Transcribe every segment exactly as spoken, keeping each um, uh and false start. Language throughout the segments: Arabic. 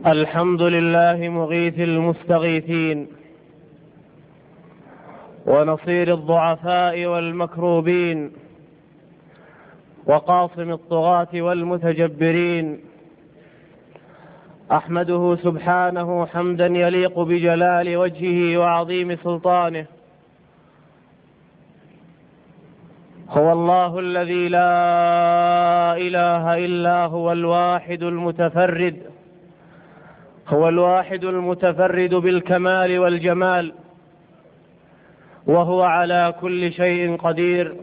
الحمد لله مغيث المستغيثين ونصير الضعفاء والمكروبين وقاصم الطغاة والمتجبرين. أحمده سبحانه حمدا يليق بجلال وجهه وعظيم سلطانه. هو الله الذي لا إله إلا هو الواحد المتفرد، هو الواحد المتفرد بالكمال والجمال، وهو على كل شيء قدير.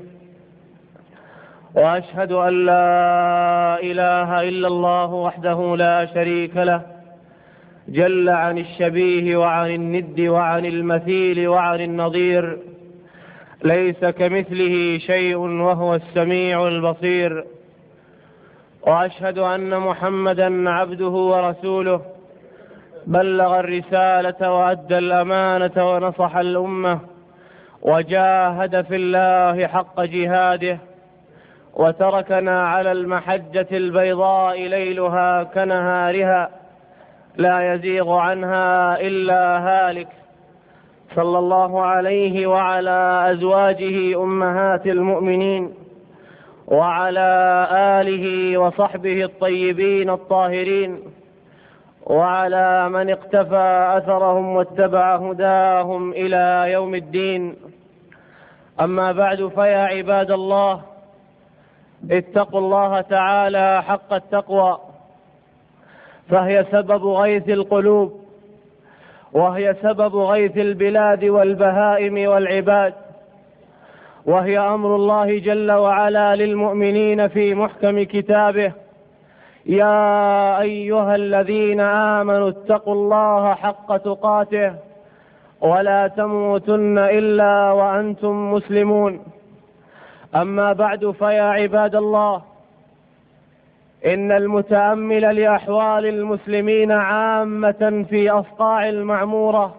وأشهد أن لا إله إلا الله وحده لا شريك له، جل عن الشبيه وعن الند وعن المثيل وعن النظير، ليس كمثله شيء وهو السميع البصير. وأشهد أن محمدا عبده ورسوله، بلغ الرسالة وأدى الأمانة ونصح الأمة، وجاهد في الله حق جهاده، وتركنا على المحجة البيضاء ليلها كنهارها، لا يزيغ عنها إلا هالك. صلى الله عليه وعلى أزواجه أمهات المؤمنين، وعلى آله وصحبه الطيبين الطاهرين، وعلى من اقتفى أثرهم واتبع هداهم إلى يوم الدين. أما بعد، فيا عباد الله، اتقوا الله تعالى حق التقوى، فهي سبب غيث القلوب، وهي سبب غيث البلاد والبهائم والعباد، وهي أمر الله جل وعلا للمؤمنين في محكم كتابه: يا أيها الذين آمنوا اتقوا الله حق تقاته ولا تموتن إلا وأنتم مسلمون. أما بعد، فيا عباد الله، إن المتأمل لأحوال المسلمين عامة في أصقاع المعمورة،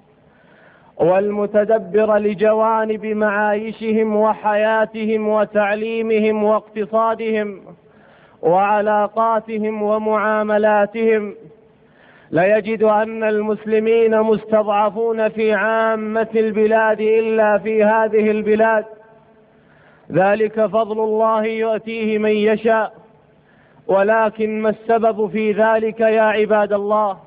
والمتدبر لجوانب معايشهم وحياتهم وتعليمهم واقتصادهم وعلاقاتهم ومعاملاتهم، ليجد أن المسلمين مستضعفون في عامة البلاد إلا في هذه البلاد. ذلك فضل الله يؤتيه من يشاء، ولكن ما السبب في ذلك يا عباد الله؟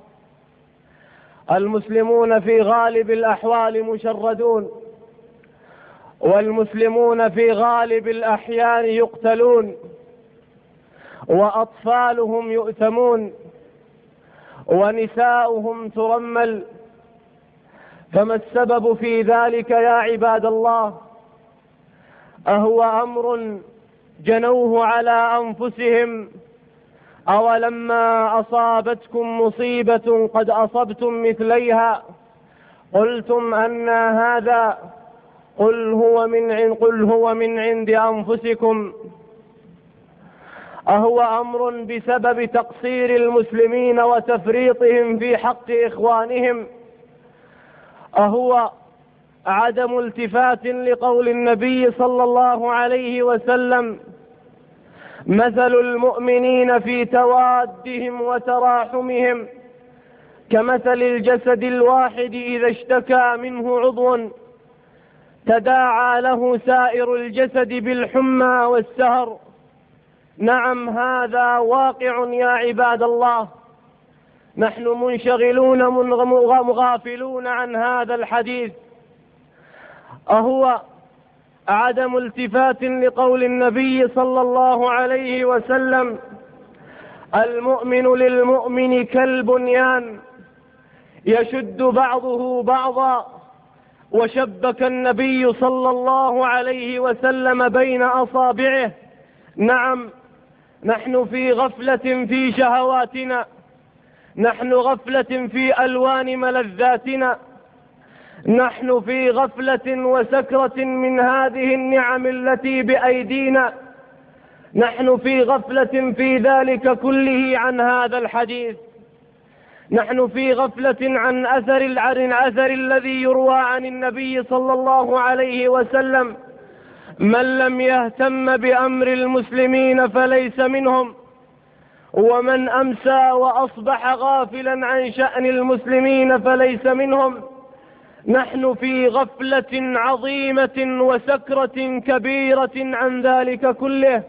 المسلمون في غالب الأحوال مشردون، والمسلمون في غالب الأحيان يقتلون، وأطفالهم يؤتمون، ونساؤهم ترمل. فما السبب في ذلك يا عباد الله؟ أهو أمر جنوه على أنفسهم؟ أولما أصابتكم مصيبة قد أصبتم مثليها قلتم أن هذا؟ قل هو من عند قل هو من عند أنفسكم. أهو أمر بسبب تقصير المسلمين وتفريطهم في حق إخوانهم؟ أهو عدم التفات لقول النبي صلى الله عليه وسلم: مثل المؤمنين في توادهم وتراحمهم كمثل الجسد الواحد إذا اشتكى منه عضو تداعى له سائر الجسد بالحمى والسهر. نعم، هذا واقع يا عباد الله. نحن منشغلون مغافلون عن هذا الحديث. أهو عدم التفات لقول النبي صلى الله عليه وسلم: المؤمن للمؤمن كالبنيان يشد بعضه بعضا. وشبك النبي صلى الله عليه وسلم بين أصابعه. نعم، نحن في غفلة في شهواتنا، نحن غفلة في ألوان ملذاتنا، نحن في غفلة وسكرة من هذه النعم التي بأيدينا، نحن في غفلة في ذلك كله عن هذا الحديث. نحن في غفلة عن أثر عن أثر الذي يروى عن النبي صلى الله عليه وسلم: من لم يهتم بأمر المسلمين فليس منهم، ومن أمسى وأصبح غافلا عن شأن المسلمين فليس منهم. نحن في غفلة عظيمة وسكرة كبيرة عن ذلك كله.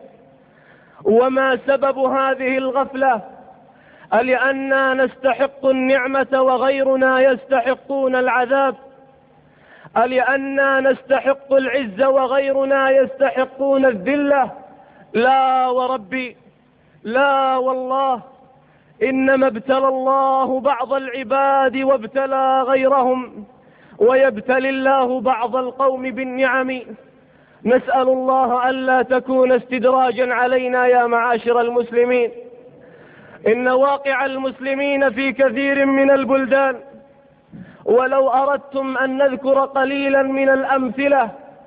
وما سبب هذه الغفلة؟ ألأننا نستحق النعمة وغيرنا يستحقون العذاب؟ ألأننا نستحق العز وغيرنا يستحقون الذلة؟ لا وربي، لا والله، إنما ابتلى الله بعض العباد وابتلى غيرهم، ويبتلي الله بعض القوم بالنعم. نسأل الله ألا تكون استدراجا علينا يا معاشر المسلمين. إن واقع المسلمين في كثير من البلدان، ولو أردتم أن نذكر قليلا من الأمثلة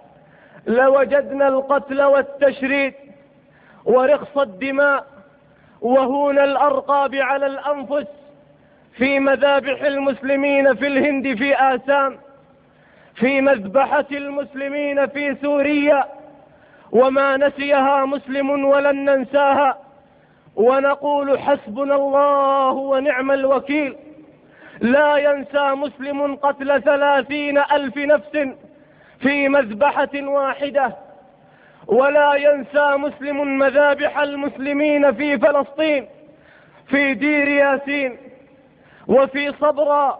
لوجدنا القتل والتشريد ورخص الدماء وهون الأرقاب على الأنفس في مذابح المسلمين في الهند في آسام، في مذبحة المسلمين في سوريا، وما نسيها مسلم ولن ننساها، ونقول حسبنا الله ونعم الوكيل. لا ينسى مسلم قتل ثلاثين ألف نفس في مذبحة واحدة، ولا ينسى مسلم مذابح المسلمين في فلسطين، في دير ياسين وفي صبرا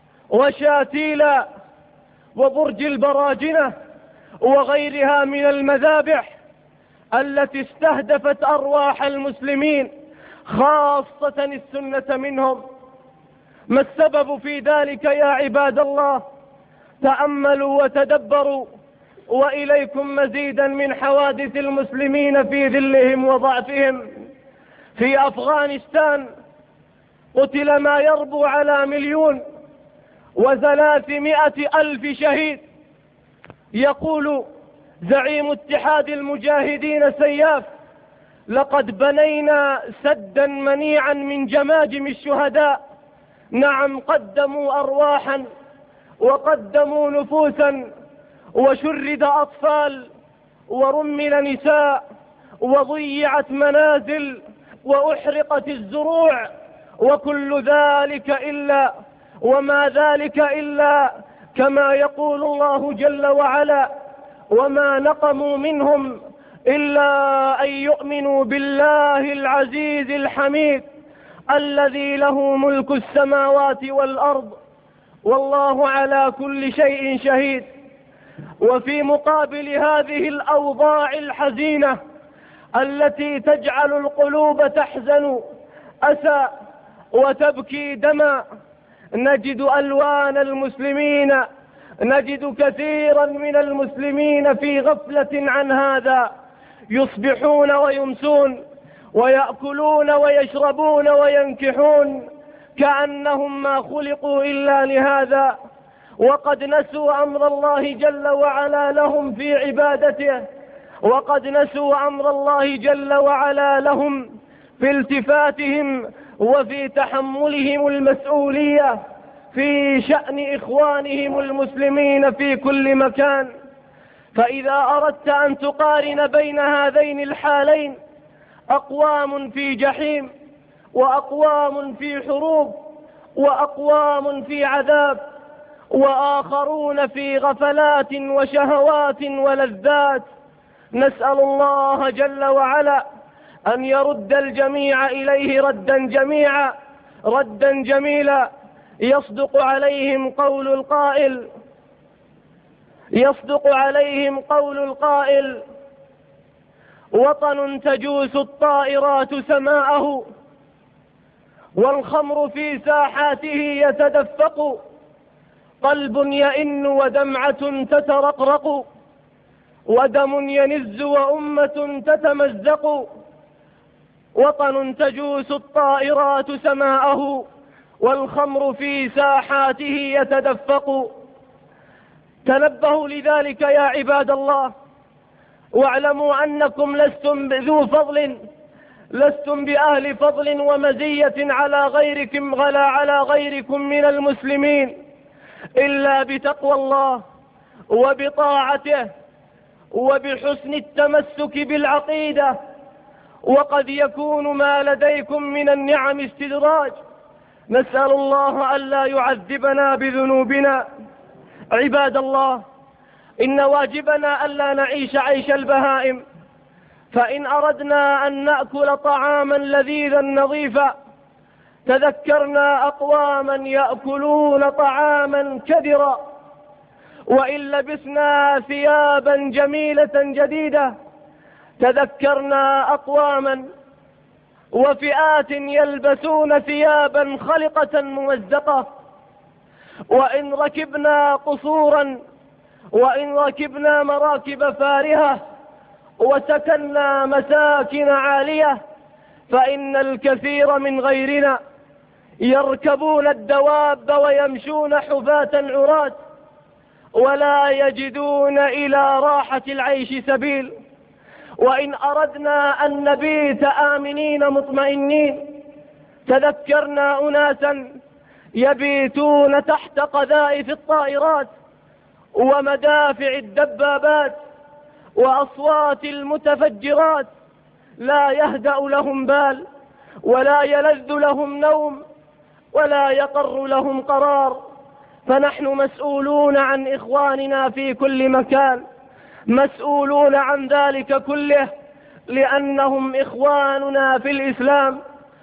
وشاتيلا وبرج البراجنة وغيرها من المذابح التي استهدفت أرواح المسلمين، خاصة السنة منهم. ما السبب في ذلك يا عباد الله؟ تأملوا وتدبروا، وإليكم مزيدا من حوادث المسلمين في ذلهم وضعفهم. في أفغانستان قتل ما يربو على مليون وثلاثمائة ألف شهيد. يقول زعيم اتحاد المجاهدين سياف: لقد بنينا سدا منيعا من جماجم الشهداء. نعم، قدموا أرواحا وقدموا نفوسا، وشرد أطفال ورمل نساء وضيعت منازل وأحرقت الزروع، وكل ذلك إلا وما ذلك إلا كما يقول الله جل وعلا: وما نقموا منهم إلا أن يؤمنوا بالله العزيز الحميد الذي له ملك السماوات والأرض والله على كل شيء شهيد. وفي مقابل هذه الأوضاع الحزينة التي تجعل القلوب تحزن أسى وتبكي دما، نجد ألوان المسلمين، نجد كثيرا من المسلمين في غفلة عن هذا، يصبحون ويمسون ويأكلون ويشربون وينكحون كأنهم ما خلقوا إلا لهذا، وقد نسوا أمر الله جل وعلا لهم في عبادته، وقد نسوا أمر الله جل وعلا لهم في التفاتهم وفي تحملهم المسؤولية في شأن إخوانهم المسلمين في كل مكان. فإذا أردت أن تقارن بين هذين الحالين، أقوام في جحيم وأقوام في حروب وأقوام في عذاب وآخرون في غفلات وشهوات ولذات، نسأل الله جل وعلا أن يرد الجميع إليه ردا جميعا ردا جميلا. يصدق عليهم قول القائل يصدق عليهم قول القائل: وطن تجوس الطائرات سماءه، والخمر في ساحاته يتدفق، قلب يئن ودمعة تترقرق، ودم ينز وأمة تتمزق. وطن تجوس الطائرات سماءه، والخمر في ساحاته يتدفق. تنبهوا لذلك يا عباد الله، واعلموا أنكم لستم ذو فضل، لستم بأهل فضل ومزية على غيركم ولا على غيركم من المسلمين، إلا بتقوى الله وبطاعته وبحسن التمسك بالعقيدة وقد يكون ما لديكم من النعم استدراج. نسأل الله ألا يعذبنا بذنوبنا. عباد الله، إن واجبنا ألا نعيش عيش البهائم، فإن أردنا أن نأكل طعاما لذيذا نظيفا تذكرنا أقواما يأكلون طعاما كدرا، وإن لبسنا ثيابا جميلة جديدة تذكرنا أقواما وفئات يلبسون ثيابا خلقة ممزقة، وإن ركبنا قصورا وإن ركبنا مراكب فارهة وسكننا مساكن عالية فإن الكثير من غيرنا يركبون الدواب ويمشون حفاة عراة ولا يجدون إلى راحة العيش سبيل. وإن أردنا أن نبيت آمنين مطمئنين تذكرنا أناسا يبيتون تحت قذائف الطائرات ومدافع الدبابات وأصوات المتفجرات، لا يهدأ لهم بال ولا يلذ لهم نوم ولا يقر لهم قرار. فنحن مسؤولون عن إخواننا في كل مكان، مسؤولون عن ذلك كله، لأنهم إخواننا في الإسلام،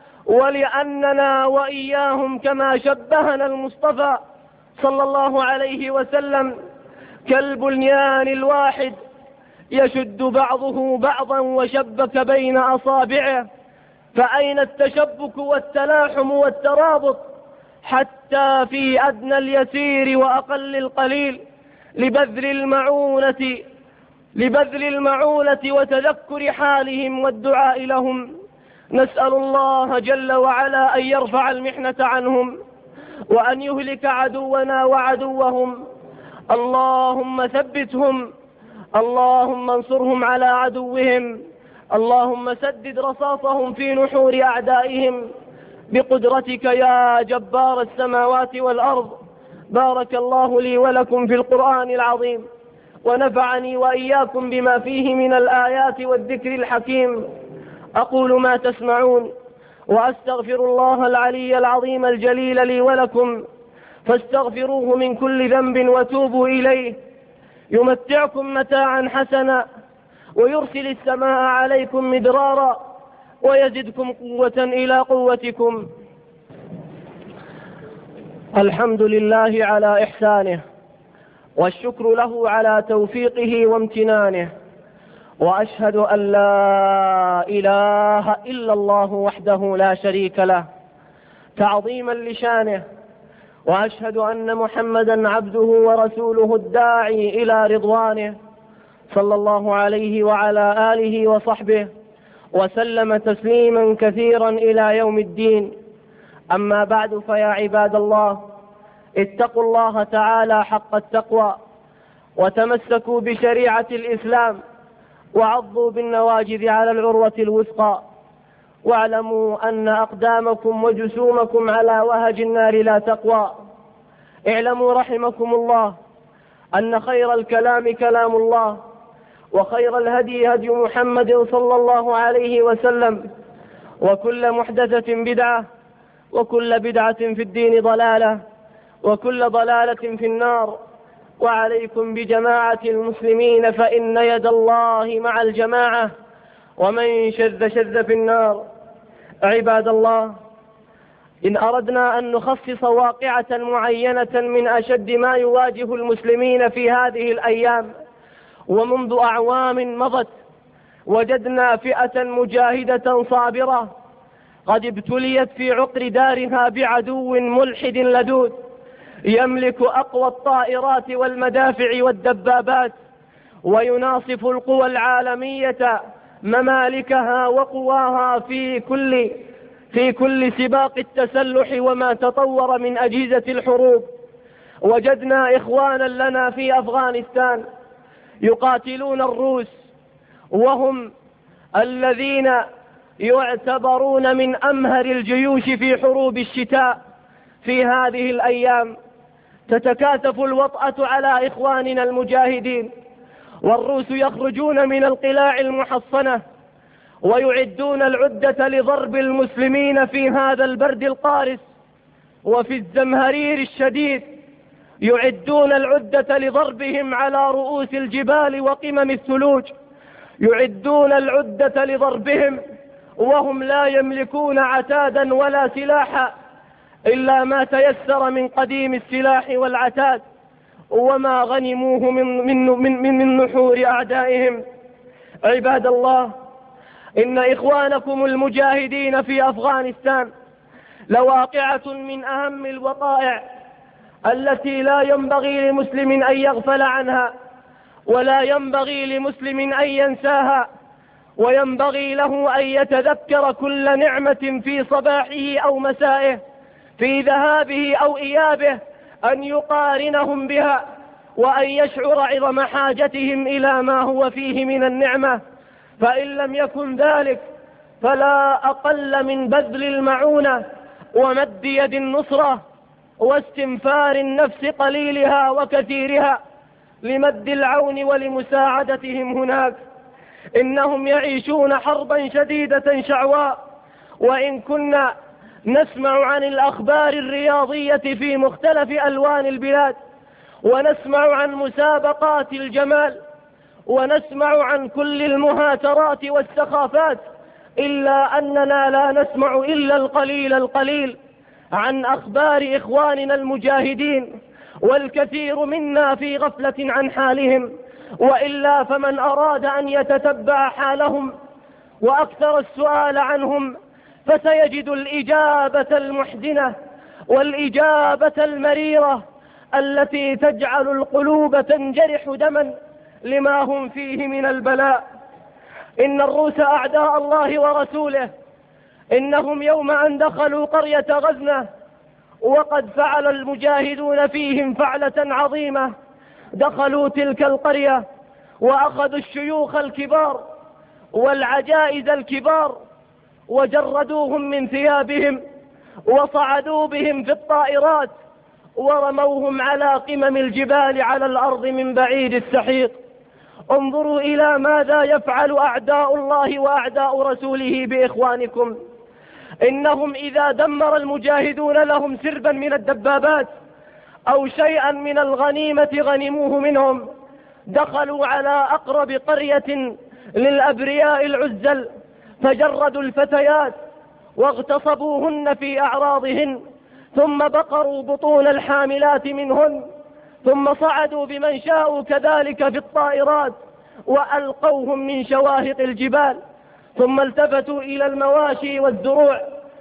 ولأننا وإياهم كما شبهنا المصطفى صلى الله عليه وسلم كالبنيان الواحد يشد بعضه بعضا وشبك بين أصابعه، فأين التشبك والتلاحم والترابط حتى في أدنى اليسير وأقل القليل لبذل المعونة لبذل المعونة وتذكر حالهم والدعاء لهم. نسأل الله جل وعلا أن يرفع المحنة عنهم وأن يهلك عدونا وعدوهم. اللهم ثبتهم، اللهم انصرهم على عدوهم، اللهم سدد رصاصهم في نحور أعدائهم بقدرتك يا جبار السماوات والأرض. بارك الله لي ولكم في القرآن العظيم، ونفعني وإياكم بما فيه من الآيات والذكر الحكيم. أقول ما تسمعون وأستغفر الله العلي العظيم الجليل لي ولكم، فاستغفروه من كل ذنب وتوبوا إليه يمتعكم متاعا حسنا ويرسل السماء عليكم مدرارا ويزدكم قوة إلى قوتكم. الحمد لله على إحسانه، والشكر له على توفيقه وامتنانه، وأشهد أن لا إله إلا الله وحده لا شريك له تعظيما لشانه، وأشهد أن محمدا عبده ورسوله الداعي إلى رضوانه، صلى الله عليه وعلى آله وصحبه وسلم تسليما كثيرا إلى يوم الدين. أما بعد، فيا عباد الله، اتقوا الله تعالى حق التقوى وتمسكوا بشريعة الإسلام وعضوا بالنواجذ على العروة الوثقى، واعلموا أن أقدامكم وجسومكم على وهج النار لا تقوى. اعلموا رحمكم الله أن خير الكلام كلام الله، وخير الهدي هدي محمد صلى الله عليه وسلم، وكل محدثة بدعة، وكل بدعة في الدين ضلالة، وكل ضلالة في النار. وعليكم بجماعة المسلمين، فإن يد الله مع الجماعة، ومن شذ شذ في النار. عباد الله، إن أردنا أن نخصص واقعة معينة من أشد ما يواجه المسلمين في هذه الأيام ومنذ أعوام مضت، وجدنا فئة مجاهدة صابرة قد ابتليت في عقر دارها بعدو ملحد لدود يملك أقوى الطائرات والمدافع والدبابات، ويناصف القوى العالمية ممالكها وقواها في كل في كل سباق التسلح وما تطور من أجهزة الحروب. وجدنا إخوانا لنا في أفغانستان يقاتلون الروس، وهم الذين يعتبرون من أمهر الجيوش في حروب الشتاء. في هذه الأيام تتكاثف الوطأة على إخواننا المجاهدين، والروس يخرجون من القلاع المحصنة ويعدون العدة لضرب المسلمين في هذا البرد القارس وفي الزمهرير الشديد، يعدون العدة لضربهم على رؤوس الجبال وقمم الثلوج، يعدون العدة لضربهم وهم لا يملكون عتادا ولا سلاحا إلا ما تيسر من قديم السلاح والعتاد وما غنموه من, من, من, من, من نحور أعدائهم. عباد الله، إن إخوانكم المجاهدين في أفغانستان لواقعة من أهم الوقائع التي لا ينبغي لمسلم أن يغفل عنها، ولا ينبغي لمسلم أن ينساها، وينبغي له أن يتذكر كل نعمة في صباحه أو مسائه، في ذهابه أو إيابه، أن يقارنهم بها، وأن يشعر عظم حاجتهم إلى ما هو فيه من النعمة. فإن لم يكن ذلك فلا أقل من بذل المعونة ومد يد النصرة واستنفار النفس قليلها وكثيرها لمد العون ولمساعدتهم هناك. إنهم يعيشون حربا شديدة شعواء، وإن كنا نسمع عن الأخبار الرياضية في مختلف ألوان البلاد، ونسمع عن مسابقات الجمال، ونسمع عن كل المهاترات والسخافات، إلا أننا لا نسمع إلا القليل القليل عن أخبار إخواننا المجاهدين، والكثير منا في غفلة عن حالهم. وإلا فمن أراد أن يتتبع حالهم وأكثر السؤال عنهم فسيجد الإجابة المحزنة والإجابة المريرة التي تجعل القلوب تنجرح دما لما هم فيه من البلاء. إن الروس أعداء الله ورسوله، إنهم يوم أن دخلوا قرية غزنة وقد فعل المجاهدون فيهم فعلة عظيمة، دخلوا تلك القرية وأخذوا الشيوخ الكبار والعجائز الكبار وجردوهم من ثيابهم وصعدوا بهم في الطائرات ورموهم على قمم الجبال على الأرض من بعيد السحيق. انظروا إلى ماذا يفعل أعداء الله وأعداء رسوله بإخوانكم. إنهم إذا دمر المجاهدون لهم سربا من الدبابات أو شيئا من الغنيمة غنموه منهم، دخلوا على أقرب قرية للأبرياء العزل فجردوا الفتيات واغتصبوهن في أعراضهن، ثم بقروا بطون الحاملات منهن، ثم صعدوا بمن شاءوا كذلك في الطائرات وألقوهم من شواهق الجبال، ثم التفتوا إلى المواشي والزروع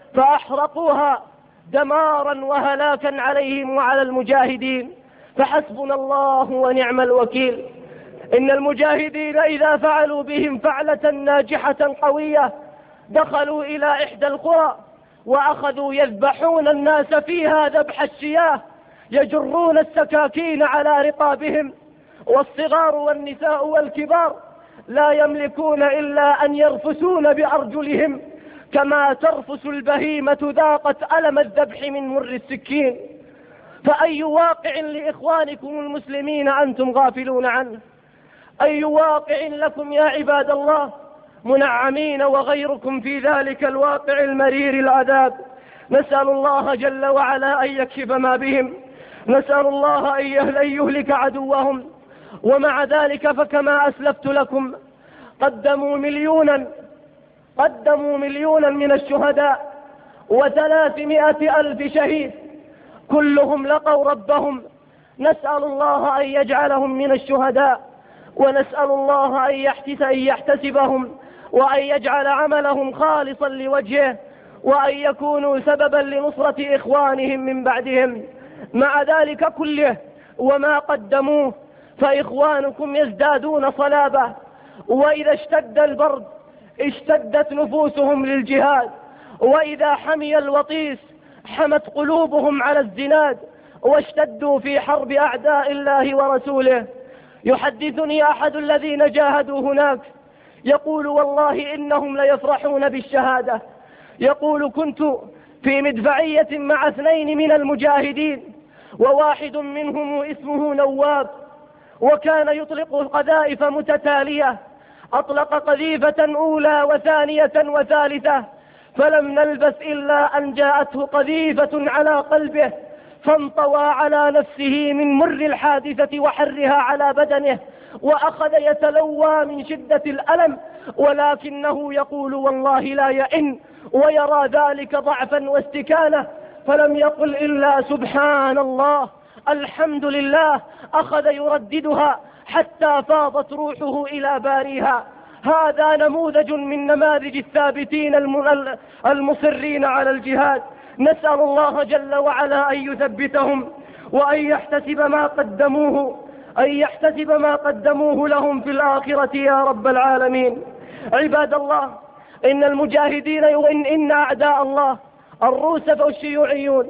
فأحرقوها دمارا وهلاكا عليهم وعلى المجاهدين. فحسبنا الله ونعم الوكيل. إن المجاهدين إذا فعلوا بهم فعلة ناجحة قوية دخلوا إلى إحدى القرى وأخذوا يذبحون الناس فيها ذبح الشياه، يجرون السكاكين على رقابهم، والصغار والنساء والكبار لا يملكون إلا أن يرفسون بأرجلهم كما ترفس البهيمة ذاقت ألم الذبح من مر السكين. فأي واقع لإخوانكم المسلمين أنتم غافلون عنه؟ أي واقع لكم يا عباد الله منعمين وغيركم في ذلك الواقع المرير العذاب؟ نسأل الله جل وعلا أن يكشف ما بهم، نسأل الله أن يهلك عدوهم. ومع ذلك فكما أسلفت لكم قدموا مليونا قدموا مليونا من الشهداء وثلاثمائة ألف شهيد، كلهم لقوا ربهم. نسأل الله أن يجعلهم من الشهداء، ونسأل الله أن يحتسبهم وأن يجعل عملهم خالصا لوجهه، وأن يكونوا سببا لنصرة إخوانهم من بعدهم. مع ذلك كله وما قدموه فإخوانكم يزدادون صلابة، وإذا اشتد البرد اشتدت نفوسهم للجهاد، وإذا حمي الوطيس حمت قلوبهم على الزناد، واشتدوا في حرب أعداء الله ورسوله. يحدثني أحد الذين جاهدوا هناك يقول والله إنهم ليفرحون بالشهادة. يقول كنت في مدفعية مع اثنين من المجاهدين، وواحد منهم اسمه نواب، وكان يطلق قذائف متتالية أطلق قذيفة أولى وثانية وثالثة، فلم نلبث إلا أن جاءته قذيفة على قلبه، فانطوى على نفسه من مر الحادثة وحرها على بدنه، وأخذ يتلوى من شدة الألم، ولكنه يقول والله لا يئن، ويرى ذلك ضعفا واستكانة، فلم يقل إلا سبحان الله الحمد لله. أخذ يرددها حتى فاضت روحه إلى باريها. هذا نموذج من نماذج الثابتين المصرين على الجهاد. نسأل الله جل وعلا أن يثبتهم، وأن يحتسب ما قدموه أن يحتسب ما قدموه لهم في الآخرة يا رب العالمين. عباد الله، إن المجاهدين إن, إن أعداء الله الروس والشيوعيون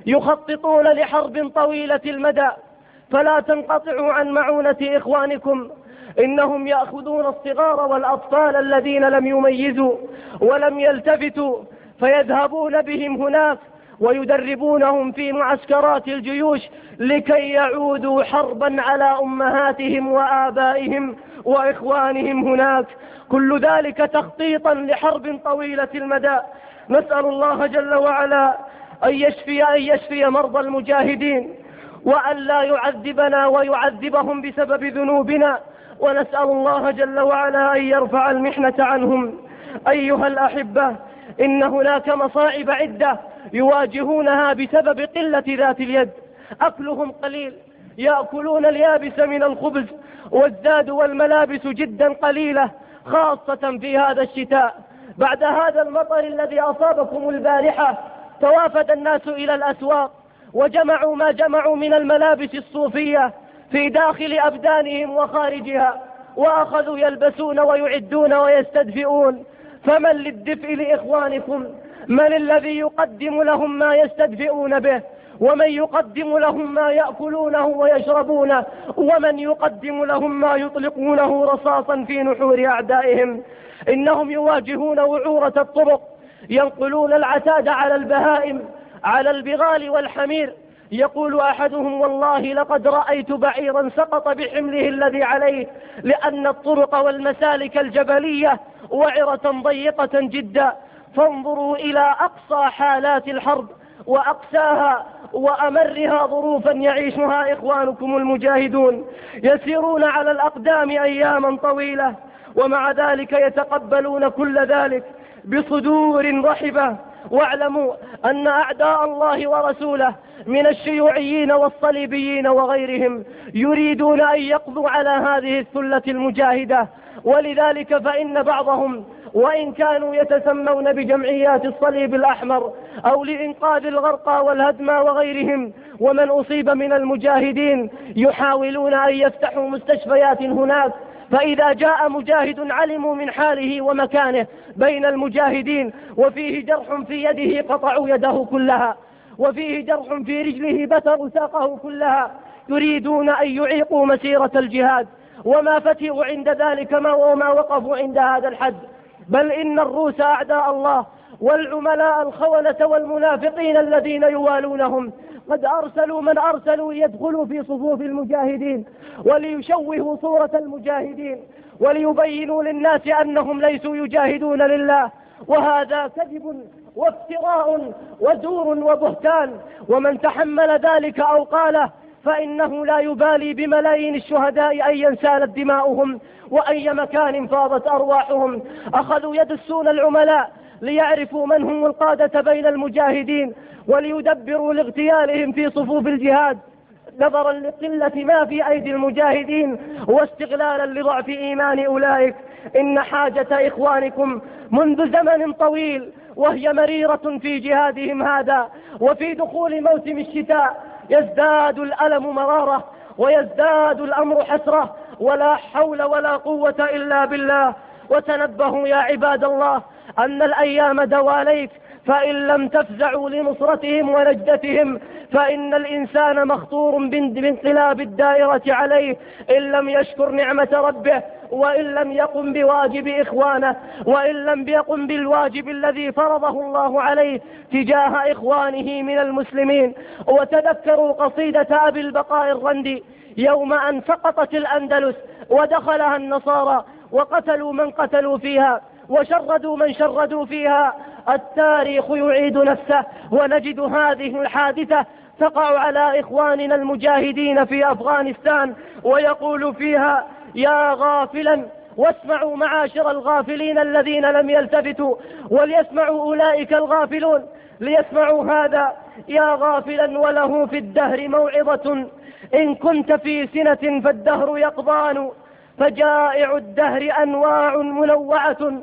يخططون لحرب طويلة المدى، فلا تنقطعوا عن معونة إخوانكم. إنهم يأخذون الصغار والأطفال الذين لم يميزوا ولم يلتفتوا، فيذهبون بهم هناك ويدربونهم في معسكرات الجيوش لكي يعودوا حربا على أمهاتهم وآبائهم وإخوانهم هناك، كل ذلك تخطيطا لحرب طويلة المدى. نسأل الله جل وعلا أن يشفي, أن يشفي مرضى المجاهدين، وأن لا يعذبنا ويعذبهم بسبب ذنوبنا، ونسأل الله جل وعلا أن يرفع المحنة عنهم. أيها الأحبة، إن هناك مصاعب عدة يواجهونها بسبب قلة ذات اليد. أكلهم قليل، يأكلون اليابس من الخبز، والزاد والملابس جدا قليلة، خاصة في هذا الشتاء. بعد هذا المطر الذي أصابكم البارحة توافد الناس إلى الأسواق، وجمعوا ما جمعوا من الملابس الصوفية في داخل أبدانهم وخارجها، وأخذوا يلبسون ويعدون ويستدفئون. فمن للدفء لإخوانكم؟ من الذي يقدم لهم ما يستدفئون به؟ ومن يقدم لهم ما يأكلونه ويشربونه؟ ومن يقدم لهم ما يطلقونه رصاصا في نحور أعدائهم؟ إنهم يواجهون وعورة الطرق، ينقلون العتاد على البهائم، على البغال والحمير. يقول أحدهم والله لقد رأيت بعيرا سقط بحمله الذي عليه، لأن الطرق والمسالك الجبلية وعرة ضيقة جدا. فانظروا إلى أقصى حالات الحرب وأقساها وأمرها ظروفا يعيشها إخوانكم المجاهدون، يسيرون على الأقدام أياما طويلة، ومع ذلك يتقبلون كل ذلك بصدور رحبة. واعلموا أن أعداء الله ورسوله من الشيوعيين والصليبيين وغيرهم يريدون أن يقضوا على هذه الثلة المجاهدة، ولذلك فإن بعضهم وإن كانوا يتسمون بجمعيات الصليب الأحمر أو لإنقاذ الغرقى والهدمى وغيرهم ومن أصيب من المجاهدين يحاولون أن يفتحوا مستشفيات هناك، فإذا جاء مجاهد علموا من حاله ومكانه بين المجاهدين وفيه جرح في يده قطعوا يده كلها، وفيه جرح في رجله بتروا ساقه كلها، يريدون أن يعيقوا مسيرة الجهاد، وما فتئوا عند ذلك ما وما وقفوا عند هذا الحد. بل إن الروس أعداء الله والعملاء الخونة والمنافقين الذين يوالونهم قد أرسلوا من أرسلوا يدخلوا في صفوف المجاهدين وليشوهوا صورة المجاهدين وليبينوا للناس أنهم ليسوا يجاهدون لله، وهذا كذب وافتراء وزور وبهتان. ومن تحمل ذلك أو قاله فإنه لا يبالي بملايين الشهداء أيا سالت دماؤهم وأي مكان فاضت أرواحهم. أخذوا يدسون العملاء ليعرفوا من هم القادة بين المجاهدين وليدبروا لاغتيالهم في صفوف الجهاد، نظرا لقلة ما في أيدي المجاهدين واستغلالا لضعف إيمان أولئك. إن حاجة إخوانكم منذ زمن طويل وهي مريرة في جهادهم هذا، وفي دخول موسم الشتاء يزداد الألم مرارة ويزداد الأمر حسرة، ولا حول ولا قوة إلا بالله. وتنبهوا يا عباد الله أن الأيام دواليك، فإن لم تفزعوا لنصرتهم ونجدتهم فإن الإنسان مخطور بانقلاب الدائرة عليه إن لم يشكر نعمة ربه، وإن لم يقم بواجب إخوانه، وإن لم يقم بالواجب الذي فرضه الله عليه تجاه إخوانه من المسلمين. وتذكروا قصيدة أبي البقاء الرندي يوم أن سقطت الأندلس ودخلها النصارى وقتلوا من قتلوا فيها وشردوا من شردوا فيها. التاريخ يعيد نفسه، ونجد هذه الحادثة تقع على إخواننا المجاهدين في أفغانستان، ويقول فيها: يا غافلا، واسمعوا معاشر الغافلين الذين لم يلتفتوا، وليسمعوا أولئك الغافلون ليسمعوا هذا: يا غافلا وله في الدهر موعظة، إن كنت في سنة فالدهر يقضان، فجائع الدهر أنواع منوعة،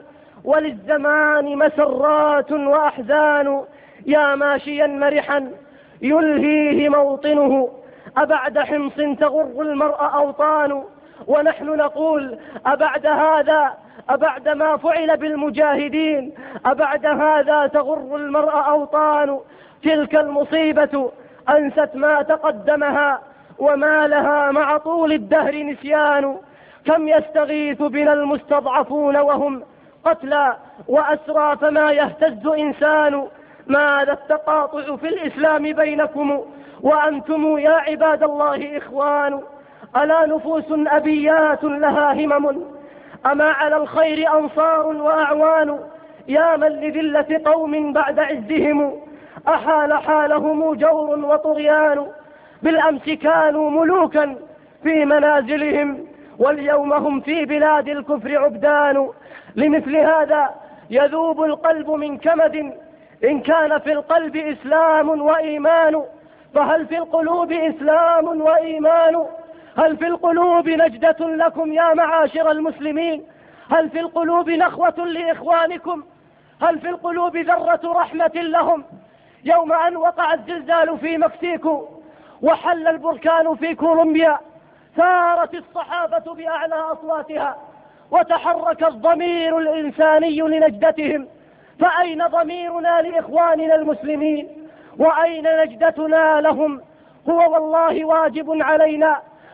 وللزمان مسرات وأحزان. يا ماشيا مرحا يلهيه موطنه، أبعد حمص تغر المرء أوطان. ونحن نقول: أبعد هذا، أبعد ما فعل بالمجاهدين، أبعد هذا تغر المرء أوطان. تلك المصيبة أنست ما تقدمها، وما لها مع طول الدهر نسيان. كم يستغيث بنا المستضعفون وهم قتلى وأسرى، فما يهتز إنسان. ماذا التقاطع في الإسلام بينكم وأنتم يا عباد الله إخوان؟ ألا نفوس أبيات لها همم، أما على الخير أنصار وأعوان. يا من لذلة قوم بعد عزهم أحال حالهم جور وطغيان. بالأمس كانوا ملوكا في منازلهم، واليوم هم في بلاد الكفر عبدان. لمثل هذا يذوب القلب من كمد، إن كان في القلب إسلام وإيمان. فهل في القلوب إسلام وإيمان؟ هل في القلوب نجدة لكم يا معاشر المسلمين؟ هل في القلوب نخوة لإخوانكم؟ هل في القلوب ذرة رحمة لهم؟ يوم أن وقع الزلزال في مكسيكو وحل البركان في كولومبيا، ثارت الصحافة بأعلى أصواتها، وتحرك الضمير الإنساني لنجدتهم. فأين ضميرنا لإخواننا المسلمين؟ وأين نجدتنا لهم؟ هو والله واجب علينا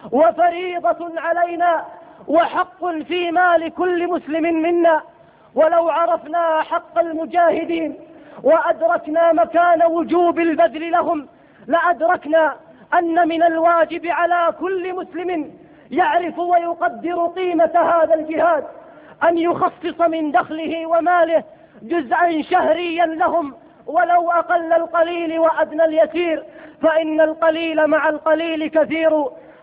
وفريضة علينا وحق في مال كل مسلم منا. ولو عرفنا حق المجاهدين وأدركنا مكان وجوب البذل لهم، لأدركنا أن من الواجب على كل مسلم يعرف ويقدر قيمة هذا الجهاد أن يخصص من دخله وماله جزءا شهريا لهم، ولو أقل القليل وأدنى اليسير، فإن القليل مع القليل كثير.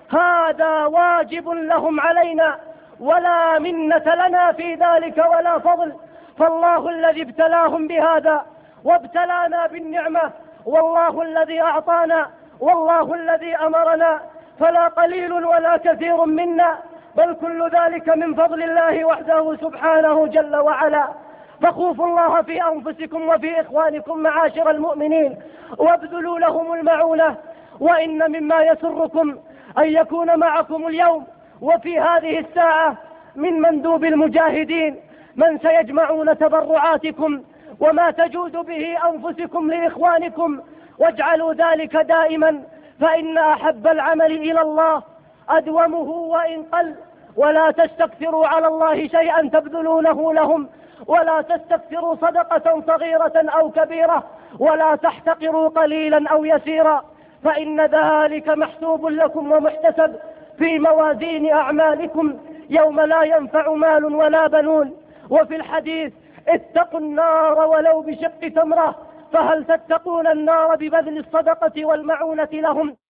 هذا واجب لهم علينا، ولا منة لنا في ذلك ولا فضل. فالله الذي ابتلاهم بهذا وابتلانا بالنعمة، والله الذي أعطانا، والله الذي أمرنا، فلا قليل ولا كثير منا، بل كل ذلك من فضل الله وحده سبحانه جل وعلا. فخوفوا الله في أنفسكم وفي إخوانكم معاشر المؤمنين، وابذلوا لهم المعونة. وإن مما يسركم أن يكون معكم اليوم وفي هذه الساعة من مندوب المجاهدين من سيجمعون تبرعاتكم وما تجود به أنفسكم لإخوانكم، واجعلوا ذلك دائما، فإن أحب العمل إلى الله أدومه وإن قل. ولا تستكثروا على الله شيئا تبذلونه لهم، ولا تستكثروا صدقة صغيرة أو كبيرة، ولا تحتقروا قليلا أو يسيرا، فإن ذلك محسوب لكم ومحتسب في موازين أعمالكم يوم لا ينفع مال ولا بنون. وفي الحديث: اتقوا النار ولو بشق تمرة. فهل تتقون النار ببذل الصدقة والمعونة لهم؟